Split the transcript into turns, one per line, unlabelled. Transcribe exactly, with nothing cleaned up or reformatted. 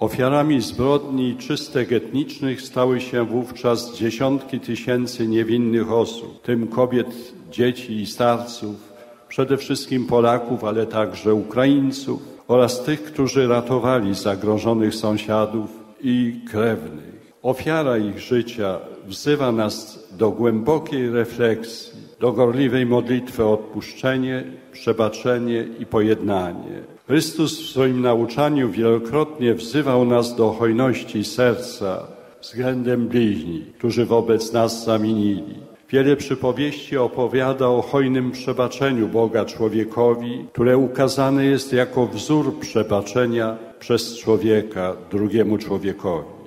Ofiarami zbrodni i czystek etnicznych stały się wówczas dziesiątki tysięcy niewinnych osób, tym kobiet, dzieci i starców, przede wszystkim Polaków, ale także Ukraińców oraz tych, którzy ratowali zagrożonych sąsiadów i krewnych. Ofiara ich życia wzywa nas do głębokiej refleksji, do gorliwej modlitwy o odpuszczenie, przebaczenie i pojednanie. Chrystus w swoim nauczaniu wielokrotnie wzywał nas do hojności serca względem bliźnich, którzy wobec nas zawinili. Wiele przypowieści opowiada o hojnym przebaczeniu Boga człowiekowi, które ukazane jest jako wzór przebaczenia przez człowieka drugiemu człowiekowi.